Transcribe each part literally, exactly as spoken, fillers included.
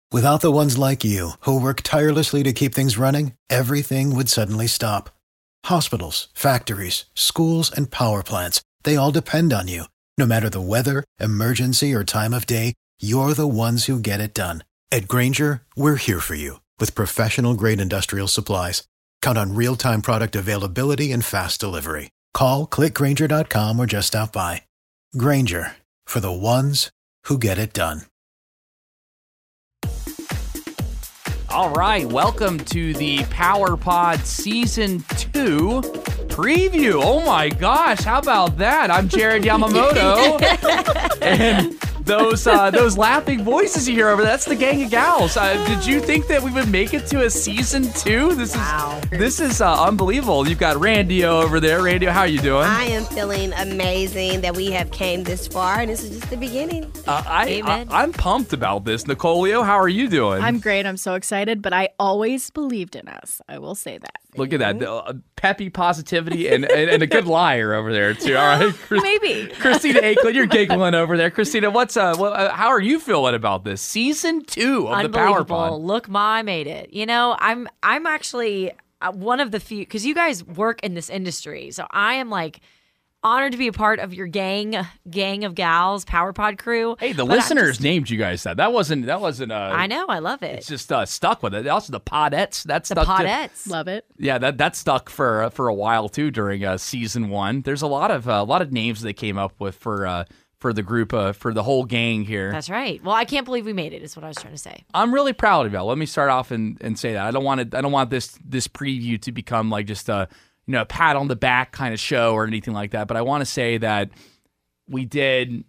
Without the ones like you, who work tirelessly to keep things running, everything would suddenly stop. Hospitals, factories, schools, and power plants, they all depend on you. No matter the weather, emergency, or time of day, you're the ones who get it done. At Grainger, we're here for you with professional-grade industrial supplies. Count on real-time product availability and fast delivery. Call, click Grainger dot com, or just stop by. Grainger, for the ones who get it done. All right, welcome to the Power Pod Season two preview. Oh my gosh, how about that? I'm Jared Yamamoto, and those uh, those laughing voices you hear over there, that's the gang of gals. Uh, did you think that we would make it to a Season two? This is wow. This is uh, unbelievable. You've got Randy over there. Randy, how are you doing? I am feeling amazing that we have came this far, and this is just the beginning. Uh, I, I, I'm pumped about this. Nicolio, how are you doing? I'm great. I'm so excited, but I always believed in us. I will say that. Look at that. The, uh, peppy positivity and, and, and a good liar over there, too. All right. Chris, Maybe. Christina Akelin, you're giggling over there. Christina, what's uh, what, uh, how are you feeling about this? Season two of the Power Pod. Look, Ma, I made it. You know, I'm I'm actually uh, one of the few, because you guys work in this industry. So I am like honored to be a part of your gang, gang of gals, Power Pod crew. Hey, the But listeners just, named you guys that. That wasn't, that wasn't, uh, I know, I love it. It's just uh, stuck with it. Also, the Podettes, that's the stuck. Podettes. Love it. Yeah, that that stuck for uh, for a while, too, during uh, season one. There's a lot of, uh, a lot of names they came up with for, uh, for the group, uh, for the whole gang here. That's right. Well, I can't believe we made it, is what I was trying to say. I'm really proud of y'all. Let me start off and, and say that. I don't want to, I don't want this this preview to become like just a, you know, pat on the back kind of show or anything like that. But I want to say that we did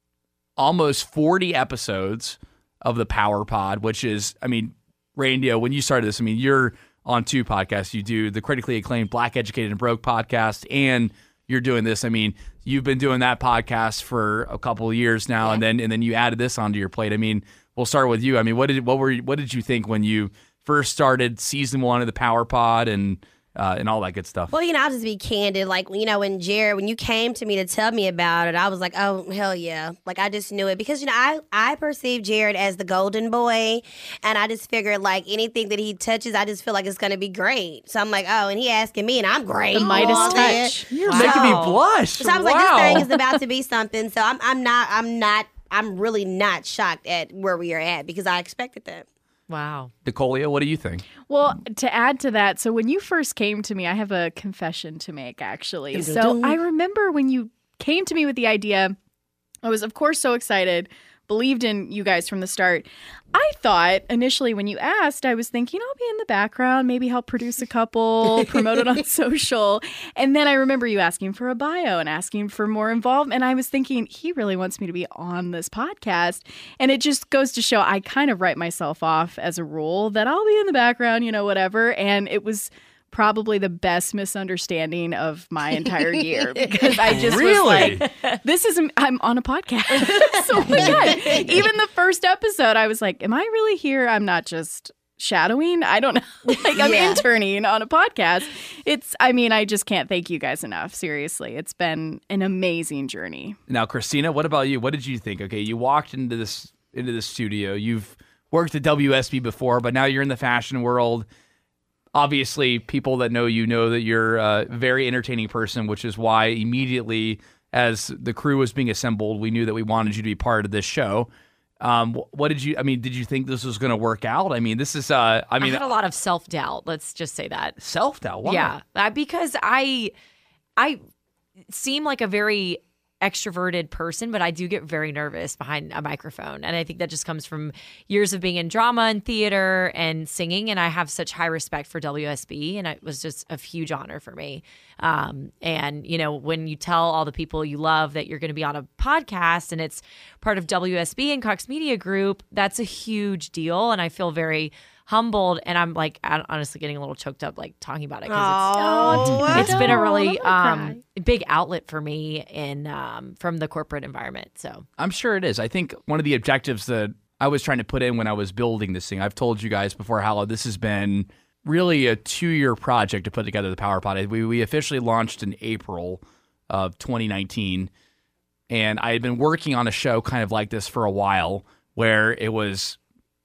almost forty episodes of the Power Pod, which is, I mean, Randy, when you started this, I mean, you're on two podcasts. You do the critically acclaimed Black Educated and Broke podcast, and you're doing this. I mean, you've been doing that podcast for a couple of years now, yeah. and then and then you added this onto your plate. I mean, we'll start with you. I mean, what did what were what did you think when you first started season one of the Power Pod and uh, and all that good stuff? Well, you know, I'll just be candid. Like, you know, when Jared, when you came to me to tell me about it, I was like, oh, hell yeah. Like, I just knew it. Because, you know, I, I perceive Jared as the golden boy. And I just figured, like, anything that he touches, I just feel like it's going to be great. So I'm like, oh, and he asking me, and I'm great. The Midas oh, touch. You're wow. making me blush. So I was wow. like, this thing is about to be something. So I'm, I'm not, I'm not, I'm really not shocked at where we are at because I expected that. Wow. Nicolio, what do you think? Well, to add to that, so when you first came to me, I have a confession to make, actually. So I remember when you came to me with the idea, I was, of course, so excited, believed in you guys from the start. I thought initially when you asked, I was thinking I'll be in the background, maybe help produce a couple, promote it on social. And then I remember you asking for a bio and asking for more involvement. And I was thinking, he really wants me to be on this podcast. And it just goes to show I kind of write myself off as a rule that I'll be in the background, you know, whatever. And it was probably the best misunderstanding of my entire year because I just really? was like, this is, I'm on a podcast. So oh my God. Even the first episode, I was like, am I really here? I'm not just shadowing. I don't know. Like I'm yeah. interning on a podcast. It's, I mean, I just can't thank you guys enough. Seriously. It's been an amazing journey. Now, Christina, what about you? What did you think? Okay. You walked into this, into the studio. You've worked at W S B before, but now you're in the fashion world. Obviously, people that know you know that you're a very entertaining person, which is why immediately as the crew was being assembled, we knew that we wanted you to be part of this show. Um, what did you, I mean, did you think this was going to work out? I mean, this is, uh, I mean. I had a lot of self-doubt. Let's just say that. Self-doubt? Why? Yeah, uh, because I, I seem like a very extroverted person, but I do get very nervous behind a microphone. And I think that just comes from years of being in drama and theater and singing. And I have such high respect for W S B. And it was just a huge honor for me. Um, and, you know, when you tell all the people you love that you're going to be on a podcast and it's part of W S B and Cox Media Group, that's a huge deal. And I feel very humbled, and I'm like honestly getting a little choked up like talking about it because it's, oh, it's been a really um, big outlet for me in um, from the corporate environment. So I'm sure it is. I think one of the objectives that I was trying to put in when I was building this thing, I've told you guys before how this has been really a two-year project to put together the Power Pod. We we officially launched in April of twenty nineteen, and I had been working on a show kind of like this for a while, where it was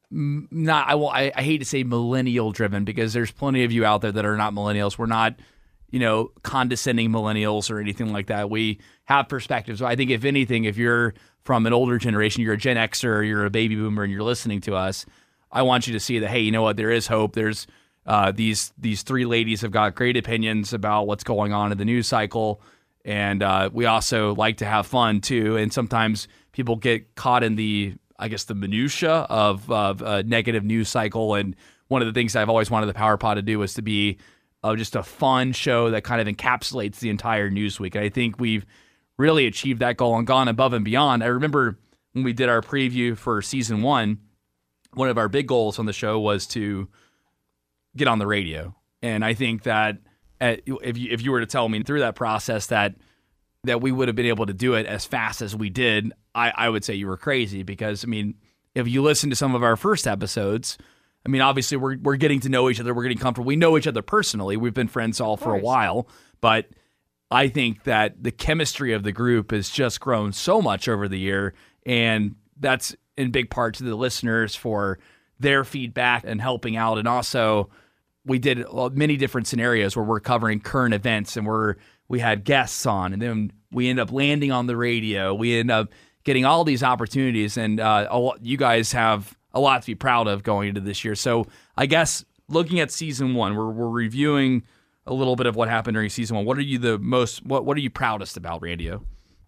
not I, will, I I hate to say millennial driven, because there's plenty of you out there that are not millennials. We're not, you know, condescending millennials or anything like that. We have perspectives. So I think if anything, if you're from an older generation, you're a Gen Xer, you're a baby boomer, and you're listening to us, I want you to see that, hey, you know what, there is hope. There's uh, these these three ladies have got great opinions about what's going on in the news cycle. And uh, we also like to have fun too. And sometimes people get caught in the I guess, the minutia of, of a negative news cycle. And one of the things I've always wanted the Power Pod to do is to be uh, just a fun show that kind of encapsulates the entire news week. And I think we've really achieved that goal and gone above and beyond. I remember when we did our preview for season one, one of our big goals on the show was to get on the radio. And I think that at, if you, if you were to tell me through that process that that we would have been able to do it as fast as we did, I, I would say you were crazy. Because, I mean, if you listen to some of our first episodes, I mean, obviously we're we're getting to know each other. We're getting comfortable. We know each other personally. We've been friends all for a while. But I think that the chemistry of the group has just grown so much over the year. And that's in big part to the listeners for their feedback and helping out. And also, we did many different scenarios where we're covering current events and we're we had guests on, and then we end up landing on the radio. We end up getting all these opportunities, and uh, a lot, you guys have a lot to be proud of going into this year. So I guess looking at season one, we're we're reviewing a little bit of what happened during season one. What are you the most? What What are you proudest about, Radio?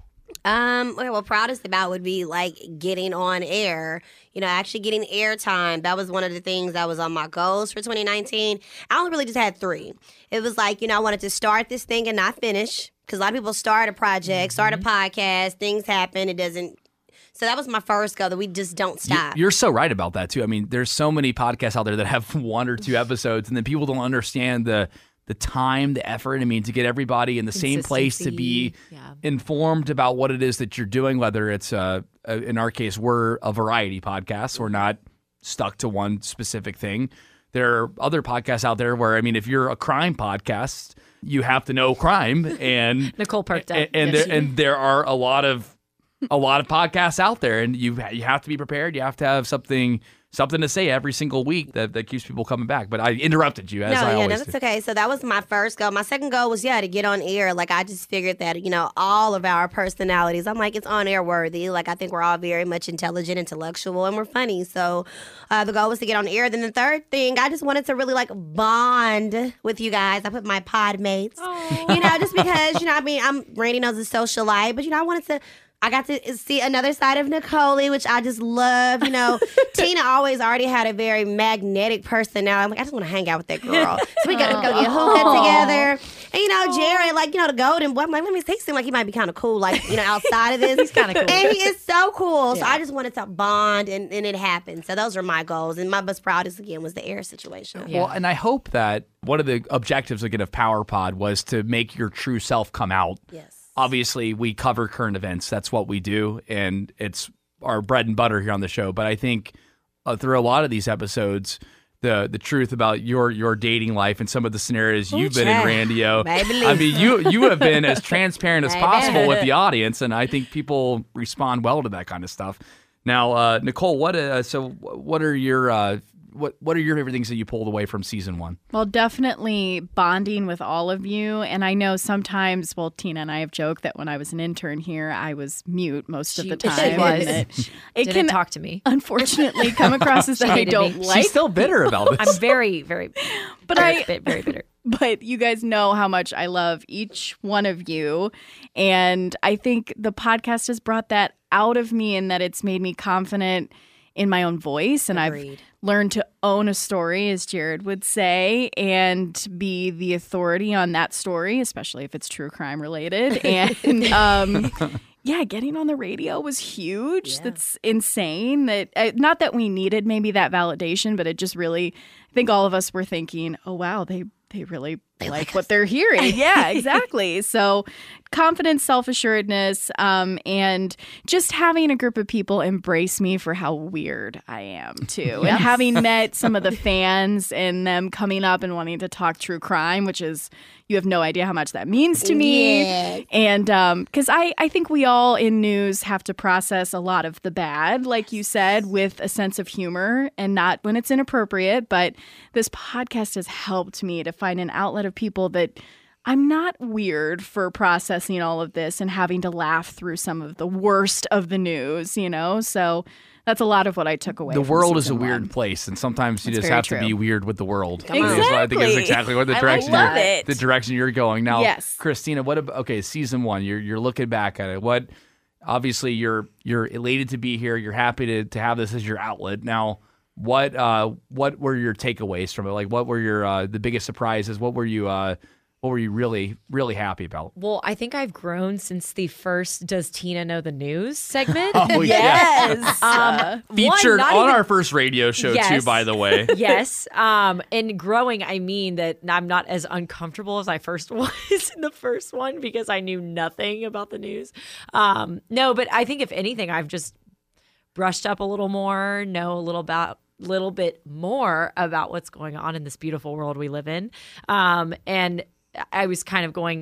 Um, well, proudest about would be like getting on air, you know, actually getting airtime. That was one of the things that was on my goals for twenty nineteen. I only really just had three. It was like, you know, I wanted to start this thing and not finish, because a lot of people start a project, start a podcast, things happen, it doesn't. So that was my first goal, that we just don't stop. You're so right about that too. I mean, there's so many podcasts out there that have one or two episodes, and then people don't understand the the time, the effort. I mean, to get everybody in the same place to be yeah. informed about what it is that you're doing, whether it's, uh, uh, in our case, we're a variety podcast. We're not stuck to one specific thing. There are other podcasts out there where, I mean, if you're a crime podcast, you have to know crime. And Nicole perked up. And, and, Yes, there, and there are a lot of a lot of podcasts out there, and you you have to be prepared. You have to have something something to say every single week that, that keeps people coming back. But I interrupted you, as no, I yeah, always no, that's do. okay. So that was my first goal. My second goal was, yeah, to get on air. Like, I just figured that, you know, all of our personalities, I'm like, it's on air worthy. Like, I think we're all very much intelligent, intellectual, and we're funny. So uh, the goal was to get on air. Then the third thing, I just wanted to really, like, bond with you guys. I put my pod mates, Aww. you know, just because, you know, I mean, I'm Randy knows a socialite, but, you know, I wanted to. I got to see another side of Nicole, which I just love. You know, Tina always already had a very magnetic personality. I'm like, I just want to hang out with that girl. So we got to go get hookah together. And, you know, Jared, like, you know, the golden boy, I'm like, let me, he seemed like he might be kind of cool, like, you know, outside of this. He's kind of cool. And he is so cool. So Yeah. I just wanted to bond, and, and it happened. So those were my goals. And my most proudest, again, was the air situation. Yeah. Well, and I hope that one of the objectives again of Power Pod was to make your true self come out. Yes. Obviously, we cover current events. That's what we do, and it's our bread and butter here on the show. But I think uh, through a lot of these episodes, the the truth about your your dating life and some of the scenarios you've been in, Randio. Baby I mean, you you have been as transparent as Baby. possible with the audience, and I think people respond well to that kind of stuff. Now, uh, Nicole, what uh, so what are your uh, what what are your favorite things that you pulled away from season one? Well, definitely bonding with all of you. And I know sometimes, well, Tina and I have joked that when I was an intern here, I was mute most She- of the she time. was. and It, it Didn't can talk to me. unfortunately come across as that I hated don't me. like. She's still bitter about this. I'm very, very, But very, I- bit- very bitter. But you guys know how much I love each one of you. And I think the podcast has brought that out of me, and that it's made me confident in my own voice. And I've Agreed. learned to own a story, as Jared would say, and be the authority on that story, especially if it's true crime related. And um, yeah, getting on the radio was huge. Yeah. That's insane. That uh, not that we needed maybe that validation, but it just really, I think all of us were thinking, oh, wow, they They really They like like what us. they're hearing. Yeah, exactly. So confidence, self-assuredness, um, and just having a group of people embrace me for how weird I am too. And having met some of the fans and them coming up and wanting to talk true crime, which is, you have no idea how much that means to me. Yeah. And um, because I, I think we all in news have to process a lot of the bad, like you said, with a sense of humor and not when it's inappropriate. But this podcast has helped me to find an outlet of people that I'm not weird for processing all of this and having to laugh through some of the worst of the news, you know? So that's a lot of what I took away. The from world is a season weird one. place, and sometimes you That's just very have to true. be weird with the world. Come on. Is what I think is Exactly. exactly what the I direction love you're, it. the direction you're going. Now, Yes. Christina, what about okay, season one, you're you're looking back at it. What obviously you're you're elated to be here, you're happy to to have this as your outlet. Now, what uh what were your takeaways from it? Like what were your uh the biggest surprises? What were you uh what were you really, really happy about? Well, I think I've grown since the first Does Tina Know the News segment. Oh, Yes. Um, Uh, one, Featured not on even- our first radio show, Yes. too, by the way. Yes. Um, and growing, I mean that I'm not as uncomfortable as I first was in the first one because I knew nothing about the news. Um, no, but I think if anything, I've just brushed up a little more, know a little about little bit more about what's going on in this beautiful world we live in. Um, and I was kind of going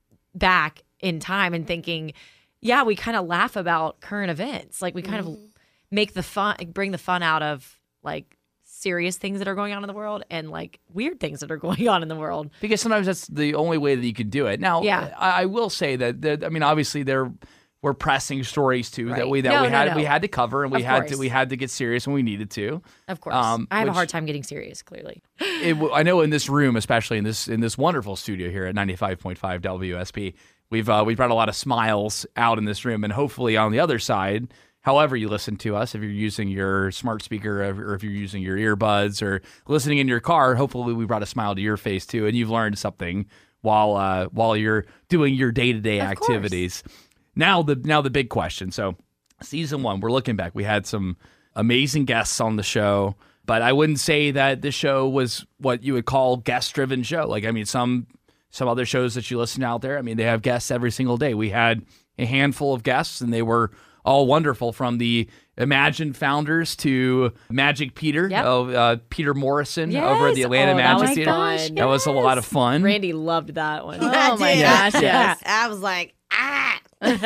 back in time and thinking, yeah, we kind of laugh about current events. Like we kind of make the fun, bring the fun out of like serious things that are going on in the world and like weird things that are going on in the world. Because sometimes that's the only way that you can do it. Now, Yeah. I, I will say that, that I mean, obviously there were pressing stories too that Right. we that No, we no, had no. we had to cover and we Of had to course. we had to get serious when we needed to. Of course. Um, I have which- a hard time getting serious, clearly. It, w- I know in this room, especially in this in this wonderful studio here at ninety-five point five W S P, we've uh, we've brought a lot of smiles out in this room, and hopefully on the other side, however you listen to us, if you're using your smart speaker or if you're using your earbuds or listening in your car, hopefully we brought a smile to your face too, and you've learned something while uh, while you're doing your day to day Of course. activities. Now the now the big question. So season one, we're looking back. We had some amazing guests on the show. But I wouldn't say that this show was what you would call guest-driven show. Like, I mean, some some other shows that you listen to out there, I mean, they have guests every single day. We had a handful of guests, and they were all wonderful, from the Imagine founders to Magic Peter, Yep. of uh, Peter Morrison over at the Yes. Atlanta Oh, that Magic was Theater. fun. That was a lot of fun. Randy loved that one. Oh I my did. gosh, yes. I was like, ah.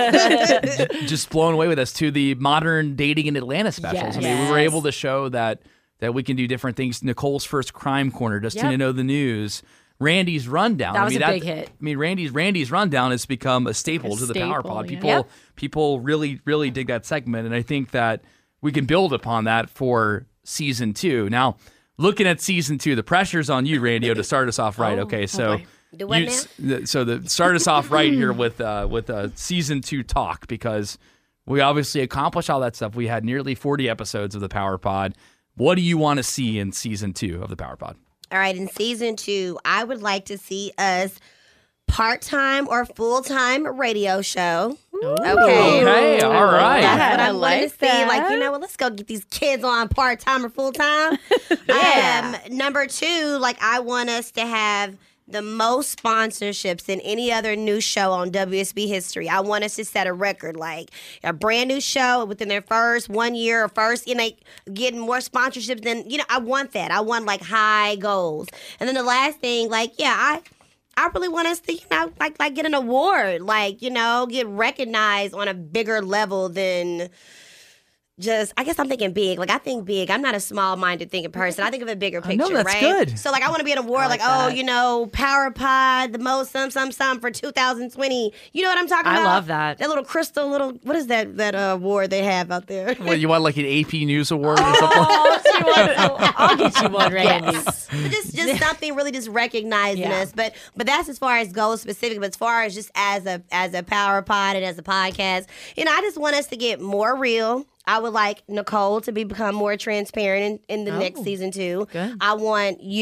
Just blown away with us to the modern dating in Atlanta specials. I mean, we were Yes. able to show that that we can do different things. Nicole's first crime corner, just Yep. to know the news. Randy's rundown. That I was mean, a big hit. I mean, Randy's Randy's rundown has become a staple A to the staple, Power Pod. yeah. People Yep. people really really dig that segment, and I think that we can build upon that for season two. Now, looking at season two, the pressure's on you, Randy, to start us off right. Oh, okay, so. boy. Do what you- now? s- the- So the start us off right here with uh, with uh, season two talk, because we obviously accomplished all that stuff. We had nearly forty episodes of the Power Pod. What do you want to see in season two of the Power Pod? All right, in season two, I would like to see us part-time or full-time radio show. Okay. Okay, all right. That's what I I want like to see. Like, that. you know what? Let's go get these kids on part-time or full-time. yeah. Um, number two, like, I want us to have the most sponsorships than any other new show on W S B history. I want us to set a record, like a brand new show within their first one year or first, you know, getting more sponsorships than, you know, I want that. I want like high goals. And then the last thing, like, yeah, I I really want us to, you know, like like get an award, like, you know, get recognized on a bigger level than just, I guess I'm thinking big. Like, I think big. I'm not a small-minded thinking person. I think of a bigger picture, know, that's right? good. So, like, I want to be an award, like, like oh, that. you know, Power Pod, the most some, some, some for two thousand twenty. You know what I'm talking I about? love that. That little crystal, little, what is that, that uh, award they have out there? What, you want like an A P News award or something? Oh, she won- I'll get you one, Randy. just just something really just recognizing Yeah. us, but but that's as far as goals specific. But as far as just as a as a Power Pod and as a podcast, you know, I just want us to get more real. I would like Nicole to be become more transparent in, in the next season too. good. I want you,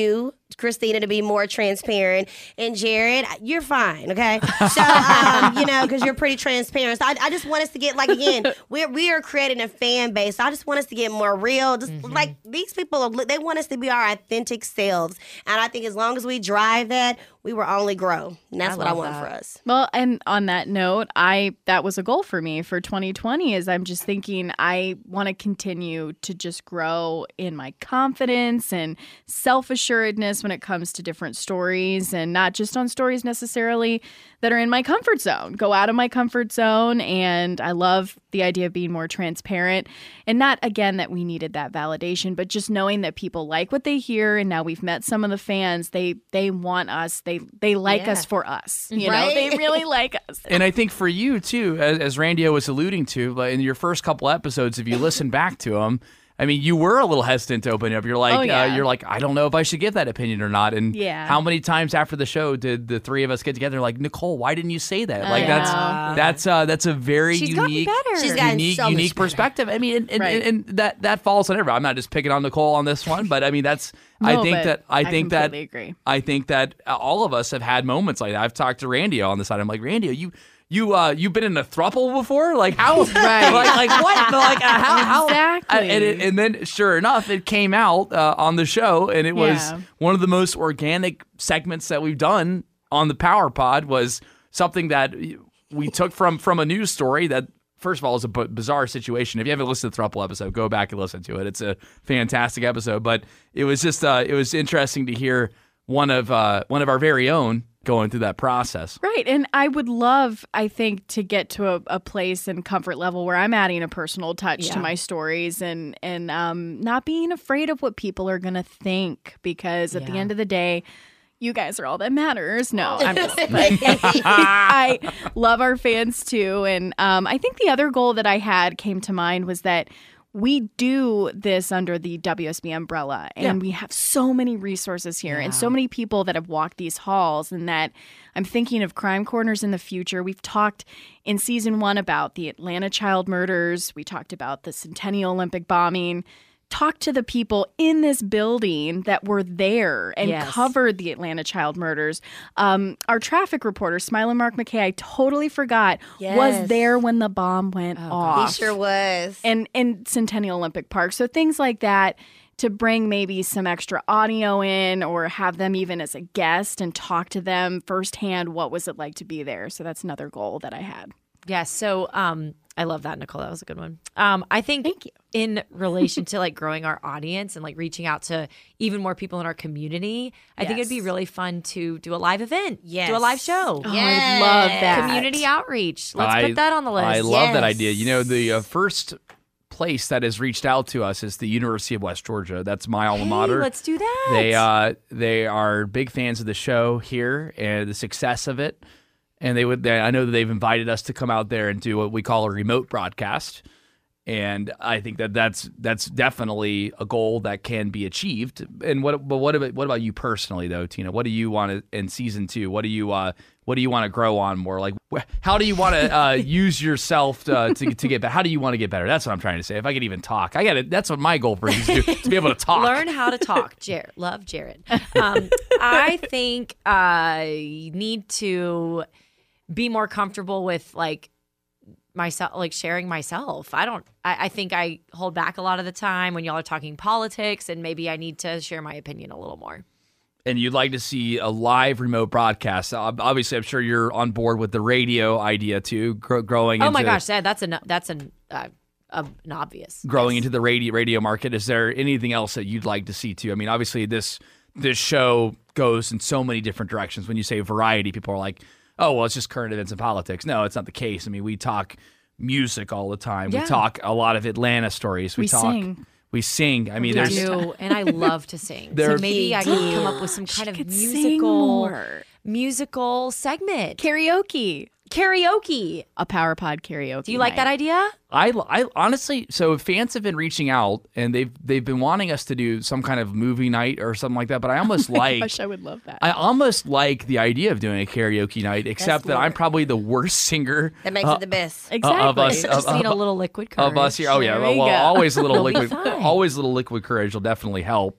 Christina to be more transparent. And Jared, you're fine, okay? So, um, you know, because you're pretty transparent. So I, I just want us to get, like, again, we're, we are creating a fan base. So I just want us to get more real. Just mm-hmm. like these people, they want us to be our authentic selves. And I think as long as we drive that, we will only grow. And that's I what I want that. for us. Well, and on that note, I that was a goal for me for twenty twenty is I'm just thinking I want to continue to just grow in my confidence and self-assuredness when it comes to different stories, and not just on stories necessarily that are in my comfort zone. Go out of my comfort zone, and I love the idea of being more transparent, and not, again, that we needed that validation, but just knowing that people like what they hear, and now we've met some of the fans. They they want us. They they like yeah. us for us. You right? know, they really like us. And I think for you too, as, as Randy was alluding to, like in your first couple episodes, if you listen back to them, I mean, you were a little hesitant to open up. You're like, oh, yeah. uh, you're like, I don't know if I should give that opinion or not. And yeah. how many times after the show did the three of us get together? Like, Nicole, why didn't you say that? I like, know. that's that's uh, that's a very She's unique, She's unique, so unique perspective. I mean, and, and, right. and, and that that falls on everyone. I'm not just picking on Nicole on this one, but I mean, that's. No, I think that I think I that agree. I think that all of us have had moments like that. I've talked to Randy on the side. I'm like, Randy, you. You uh you've been in a throuple before? Like how? Right. Like like what? Like uh, how? Exactly. How? And, it, and then sure enough, it came out uh, on the show, and it was Yeah. one of the most organic segments that we've done on the Power Pod. Was something that we took from from a news story that. First of all, it's a b- bizarre situation. If you haven't listened to the Thruple episode, go back and listen to it. It's a fantastic episode. But it was just uh, it was interesting to hear one of uh, one of our very own going through that process. Right. And I would love, I think, to get to a, a place and comfort level where I'm adding a personal touch Yeah. to my stories and and um, not being afraid of what people are going to think, because at Yeah. the end of the day, you guys are all that matters. No, I'm just like, I love our fans too. And um, I think the other goal that I had came to mind was that we do this under the W S B umbrella, and Yeah. we have so many resources here and so many people that have walked these halls, and that I'm thinking of crime corners in the future. We've talked in season one about the Atlanta child murders. We talked about the Centennial Olympic bombing. Talk to the people in this building that were there and Yes. covered the Atlanta child murders. Um, our traffic reporter, Smiling Mark McKay, I totally forgot, Yes. was there when the bomb went Oh, off. He sure was. And in Centennial Olympic Park. So things like that, to bring maybe some extra audio in, or have them even as a guest and talk to them firsthand. What was it like to be there? So that's another goal that I had. Yeah, so um, I love that, Nicole. That was a good one. Um, I think Thank you. in relation to like growing our audience and like reaching out to even more people in our community, I think it'd be Yes. really fun to do a live event, Yes. do a live show, Oh, I love that. community outreach. Let's I- put that on the list. I love that Yes. idea. You know, the uh, first place that has reached out to us is the University of West Georgia. That's my alma Hey, mater. let's do that. They uh they are big fans of the show here and the success of it, and they would. They, I know that they've invited us to come out there and do what we call a remote broadcast, and I think that that's that's definitely a goal that can be achieved. And what but what about what about you personally though, Tina? What do you want to in season two? What do you uh what do you want to grow on more? Like wh- how do you want to uh, use yourself to, to to get better? How do you want to get better? That's what I'm trying to say. If I could even talk, I got it. That's what my goal for you is to, to be able to talk. Learn how to talk, Jared. Love Jared. Um, I think I need to be more comfortable with like myself, like sharing myself. I don't. I, I think I hold back a lot of the time when y'all are talking politics, and maybe I need to share my opinion a little more. And you'd like to see a live remote broadcast. Ob- Obviously, I'm sure you're on board with the radio idea too, gr- growing. Oh into, my gosh, that, that's an that's an uh, uh, an obvious growing yes. into the radio radio market. Is there anything else that you'd like to see too? I mean, obviously this this show goes in so many different directions. When you say variety, people are like, "Oh, well, it's just current events and politics." No, it's not the case. I mean, we talk music all the time. Yeah. We talk a lot of Atlanta stories. We, We talk. sing. We sing. I mean, I there's do, and I love to sing. There- So maybe I could come up with some kind of could sing musical more. musical segment. Karaoke. Karaoke. A Power Pod karaoke. Do you like that night. idea? I, I honestly, so fans have been reaching out and they've they've been wanting us to do some kind of movie night or something like that. But I almost like Gosh, I would love that. I almost like the idea of doing a karaoke night, except that I'm smart. probably the worst singer That makes uh, it the best. exactly. of us- Just of- need a little liquid courage. of us here. Oh yeah, There well, we well, go. always a little You'll be liquid, fine. always a little liquid courage will definitely help.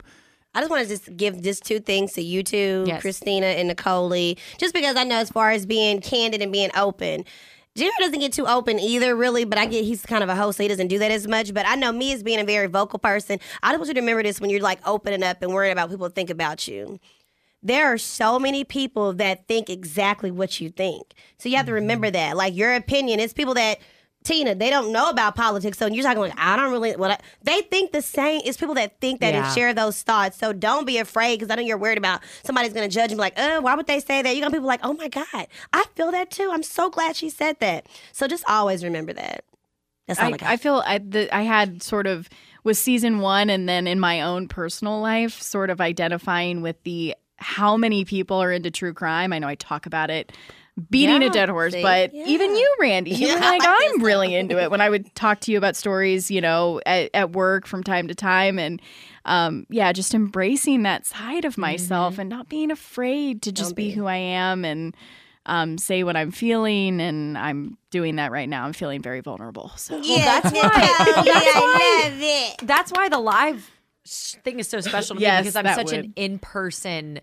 I just want to just give just two things to you two, Yes. Christina and Nicole, just because I know as far as being candid and being open. Jared doesn't get too open either, really, but I get he's kind of a host, so he doesn't do that as much. But I know me as being a very vocal person, I just want you to remember this when you're like opening up and worrying about people think about you. There are so many people that think exactly what you think. So you have to remember that. Like your opinion, it's people that, Tina, they don't know about politics. So you're talking like, I don't really, what I, they think the same. It's people that think that Yeah. and share those thoughts. So don't be afraid because I know you're worried about somebody's going to judge and be like, uh, why would they say that? You're going to people like, oh my God, I feel that too. I'm so glad she said that. So just always remember that. That's all I, I, got. I feel I, the, I had sort of with season one and then in my own personal life, sort of identifying with the how many people are into true crime. I know I talk about it beating Yeah, a dead horse, see? but Yeah. even you, Randy, you Yeah, were like, I like I'm this. really into it when I would talk to you about stories, you know, at, at work from time to time. And um, yeah, just embracing that side of myself Mm-hmm. and not being afraid to just Don't be be. who I am and um, say what I'm feeling. And I'm doing that right now. I'm feeling very vulnerable. So yeah, that's Nicole, why- yeah, that's I love it. That's why the live sh- thing is so special to Yes, me because I'm that such an would. in-person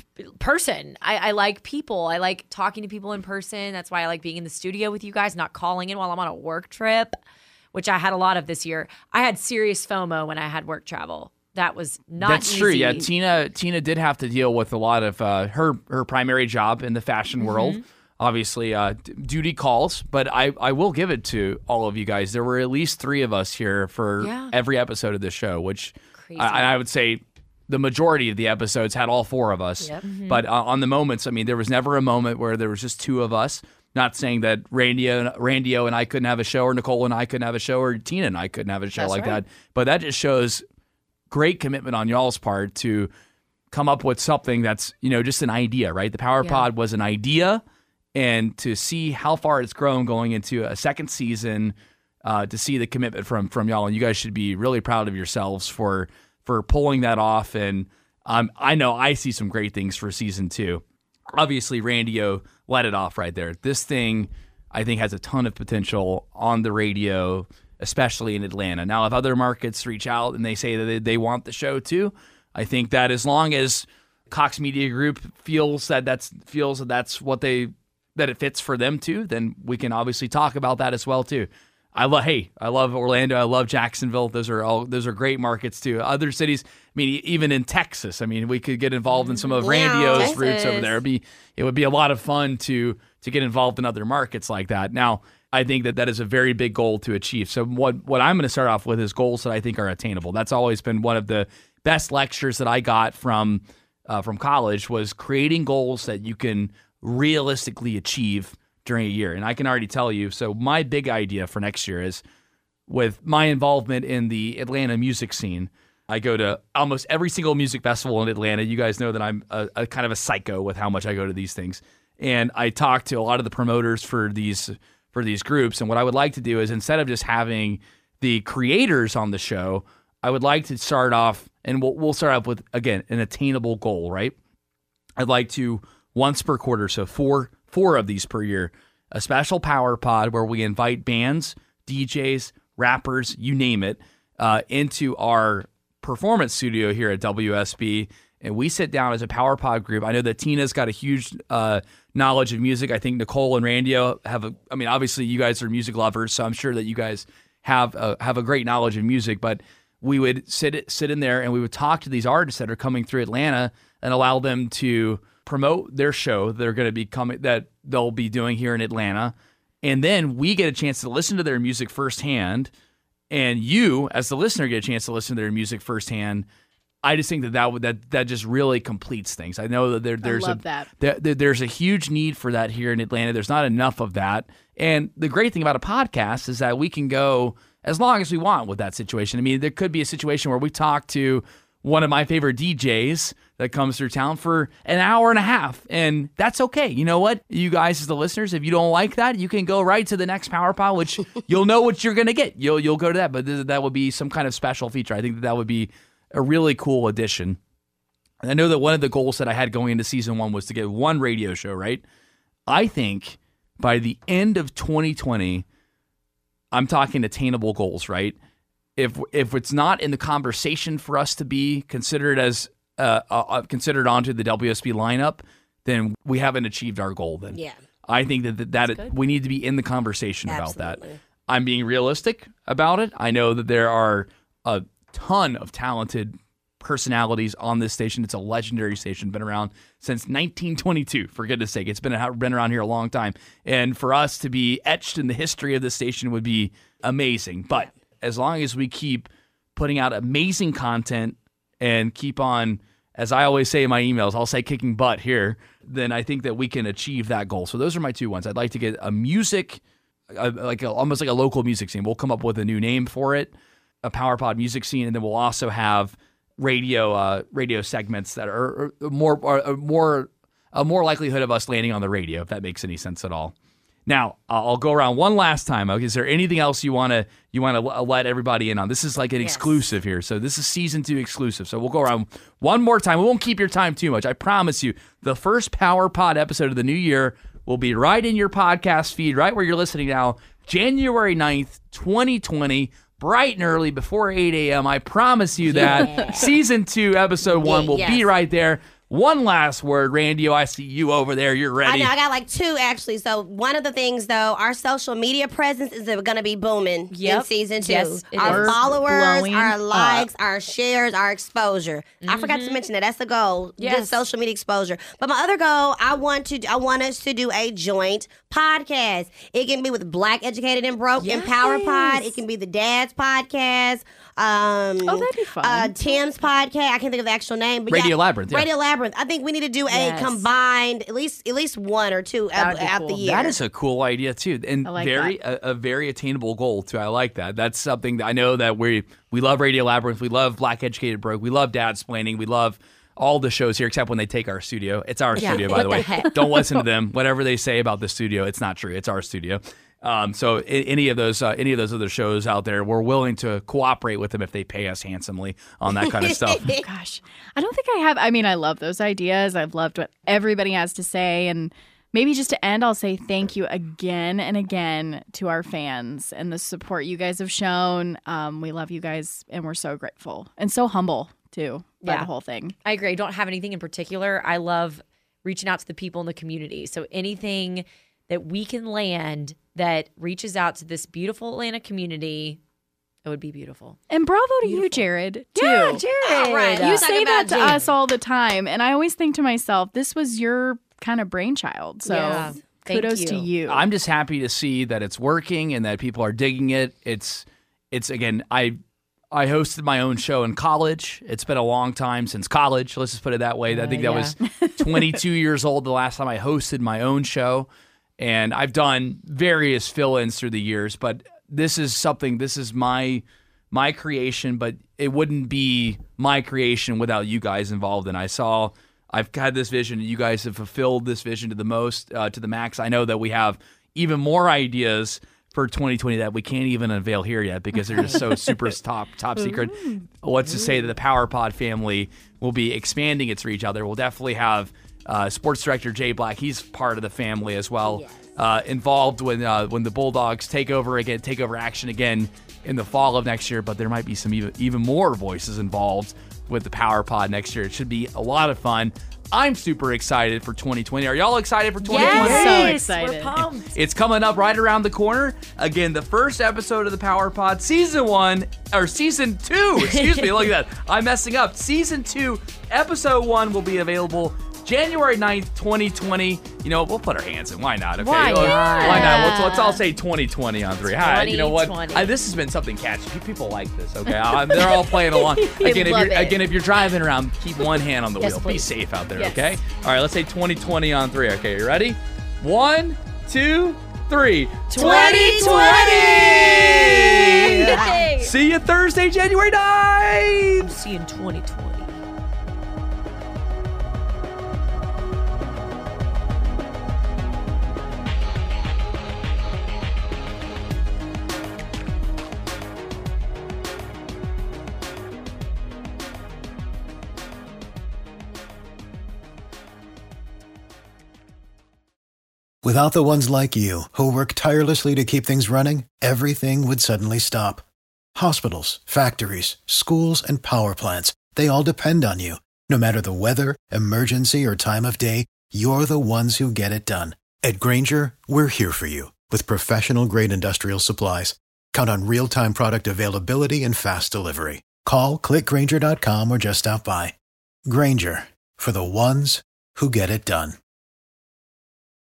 person. I, I like people. I like talking to people in person. That's why I like being in the studio with you guys, not calling in while I'm on a work trip, which I had a lot of this year. I had serious FOMO when I had work travel. That was not That's easy. true. Yeah, Tina Tina did have to deal with a lot of uh, her her primary job in the fashion world. Obviously, uh, d- duty calls, but I, I will give it to all of you guys. There were at least three of us here for Yeah. every episode of the show, which Crazy. I, and I would say the majority of the episodes had all four of us. Yep. But uh, on the moments, I mean, there was never a moment where there was just two of us. Not saying that Randy and, Randy and I couldn't have a show, or Nicole and I couldn't have a show, or Tina and I couldn't have a show That's like right. that. But that just shows great commitment on y'all's part to come up with something that's, you know, just an idea, right? The Power Yeah. Pod was an idea, and to see how far it's grown going into a second season, uh, to see the commitment from from y'all, and you guys should be really proud of yourselves for for pulling that off. And um, I know I see some great things for season two. Obviously, Randy O let it off right there. This thing, I think, has a ton of potential on the radio, especially in Atlanta. Now, if other markets reach out and they say that they, they want the show too, I think that as long as Cox Media Group feels that that's feels that that's what they that it fits for them too, then we can obviously talk about that as well too. I love hey, I love Orlando, I love Jacksonville. Those are all those are great markets too. Other cities, I mean, even in Texas, I mean, we could get involved in some of Yeah, Randy O's Texas. roots over there. It'd be it would be a lot of fun to to get involved in other markets like that. Now, I think that that is a very big goal to achieve. So what what I'm going to start off with is goals that I think are attainable. That's always been one of the best lectures that I got from uh, from college, was creating goals that you can realistically achieve during a year. And I can already tell you, so my big idea for next year is, with my involvement in the Atlanta music scene, I go to almost every single music festival in Atlanta. You guys know that I'm a, a kind of a psycho with how much I go to these things. And I talk to a lot of the promoters for these for these groups. And what I would like to do is, instead of just having the creators on the show, I would like to start off, and we'll, we'll start off with, again, an attainable goal, right? I'd like to, once per quarter, so four four of these per year, a special Power Pod where we invite bands, D Js, rappers, you name it, uh, into our performance studio here at W S B, and we sit down as a Power Pod group. I know that Tina's got a huge uh, knowledge of music. I think Nicole and Randy have a, I mean, obviously you guys are music lovers, so I'm sure that you guys have a, have a great knowledge of music, but we would sit sit in there and we would talk to these artists that are coming through Atlanta and allow them to promote their show they're going to be coming that they'll be doing here in Atlanta, and then we get a chance to listen to their music firsthand, and you as the listener get a chance to listen to their music firsthand. I just think that that would that that just really completes things. I know that there there's love a that. there, there- there's a huge need for that here in Atlanta. There's not enough of that, and the great thing about a podcast is that we can go as long as we want with that situation. I mean, there could be a situation where we talk to one of my favorite D Js that comes through town for an hour and a half, and that's okay. You know what? You guys as the listeners, if you don't like that, you can go right to the next Power Pod, which you'll know what you're going to get. You'll you'll go to that, but th- that would be some kind of special feature. I think that that would be a really cool addition. And I know that one of the goals that I had going into season one was to get one radio show, right? I think by the end of twenty twenty, I'm talking attainable goals, right? if if it's not in the conversation for us to be considered as uh, uh, considered onto the W S B lineup, then we haven't achieved our goal. Then Yeah. I think that that, that it, we need to be in the conversation about that. Absolutely. I'm being realistic about it. I know that there are a ton of talented personalities on this station. It's a legendary station, been around since nineteen twenty-two, for goodness sake. It's been, a, been around here a long time. And for us to be etched in the history of this station would be amazing. But as long as we keep putting out amazing content and keep on, as I always say in my emails, I'll say kicking butt here, then I think that we can achieve that goal. So those are my two ones. I'd like to get a music, a, like a, almost like a local music scene. We'll come up with a new name for it, a PowerPod music scene, and then we'll also have radio uh, radio segments that are, are more are more a more likelihood of us landing on the radio, if that makes any sense at all. Now, I'll go around one last time. Okay, is there anything else you want to you want to let everybody in on? This is like an Yes. exclusive here. So this is season two exclusive. So we'll go around one more time. We won't keep your time too much. I promise you. The first Power Pod episode of the new year will be right in your podcast feed, right where you're listening now, January ninth, twenty twenty, bright and early before eight a.m. I promise you that. Yeah. Season two, episode one will yes. be right there. One last word, Randy. I see you over there. You're I ready. know, I got like two actually. So one of the things though, our social media presence is going to be booming in Yep. season two. Yes, it our is. followers, Blowing our likes, up. our shares, our exposure. I forgot to mention that. That's the goal. Yes. Just social media exposure. But my other goal, I want to, I want us to do a joint podcast. It can be with Black Educated and Broke and Power Pod. It can be the Dad's podcast. Um, Oh, that'd be fun. Uh, Tim's podcast. I can't think of the actual name. But Radio yeah, Labyrinth, yeah. Radio Labyrinth. I think we need to do a Yes. combined, at least at least one or two That out, would be out cool. the year. That is a cool idea too, and I like very a, a very attainable goal too. I like that. That's something that I know that we we love Radio Labyrinth, we love Black Educated Broke, we love Dad's Splaining, we love all the shows here except when they take our studio. It's our Yeah, studio, by what the the way. heck? Don't listen to them. Whatever they say about the studio, it's not true. It's our studio. Um, so I- any of those uh, any of those other shows out there, we're willing to cooperate with them if they pay us handsomely on that kind of stuff. Gosh, I don't think I have. I mean, I love those ideas. I've loved what everybody has to say. And maybe just to end, I'll say thank you again and again to our fans and the support you guys have shown. Um, we love you guys and we're so grateful and so humble too by Yeah. the whole thing. I agree. I don't have anything in particular. I love reaching out to the people in the community. So anything that we can land that reaches out to this beautiful Atlanta community, it would be beautiful. And bravo to you, Jared, too. Yeah, Jared. All right. You Talk say that about to Jared. us all the time. And I always think to myself, this was your kind of brainchild. So Yeah. Thank kudos to you. you. I'm just happy to see that it's working and that people are digging it. It's it's again, I I hosted my own show in college. It's been a long time since college. Let's just put it that way. I think that yeah. was twenty-two years old the last time I hosted my own show. And I've done various fill-ins through the years, but this is something, this is my my creation, but it wouldn't be my creation without you guys involved. And I saw, I've had this vision, and you guys have fulfilled this vision to the most, uh, to the max. I know that we have even more ideas for twenty twenty that we can't even unveil here yet because they're just so super top top secret. Let's just say that the Power Pod family will be expanding its reach out there. We'll definitely have uh, sports director Jay Black. He's part of the family as well. Uh, involved when uh, when the Bulldogs take over again, take over action again in the fall of next year. But there might be some even even more voices involved with the Power Pod next year. It should be a lot of fun. I'm super excited for twenty twenty. Are y'all excited for twenty twenty? Yes, So excited. We're pumped. It's coming up right around the corner. Again, the first episode of the Power Pod, season one, or season two, excuse me, look at that. I'm messing up. Season two, episode one will be available January ninth, twenty twenty. You know, we'll put our hands in. Why not? Okay. Why Well, not? Why not? Let's, let's all say twenty twenty on three. Hi, you know what? twenty twenty. I, this has been something catchy. People like this, okay? I, they're all playing along. Again, if love you're, it. again, if you're driving around, keep one hand on the Yes, wheel. Be please. safe out there, Yes. okay? All right, let's say twenty twenty on three. Okay, you ready? One, two, three. twenty twenty! See you Thursday, January ninth! See you in twenty twenty. Without the ones like you, who work tirelessly to keep things running, everything would suddenly stop. Hospitals, factories, schools, and power plants, they all depend on you. No matter the weather, emergency, or time of day, you're the ones who get it done. At Grainger, we're here for you with professional-grade industrial supplies. Count on real-time product availability and fast delivery. Call, click Grainger dot com, or just stop by. Grainger, for the ones who get it done.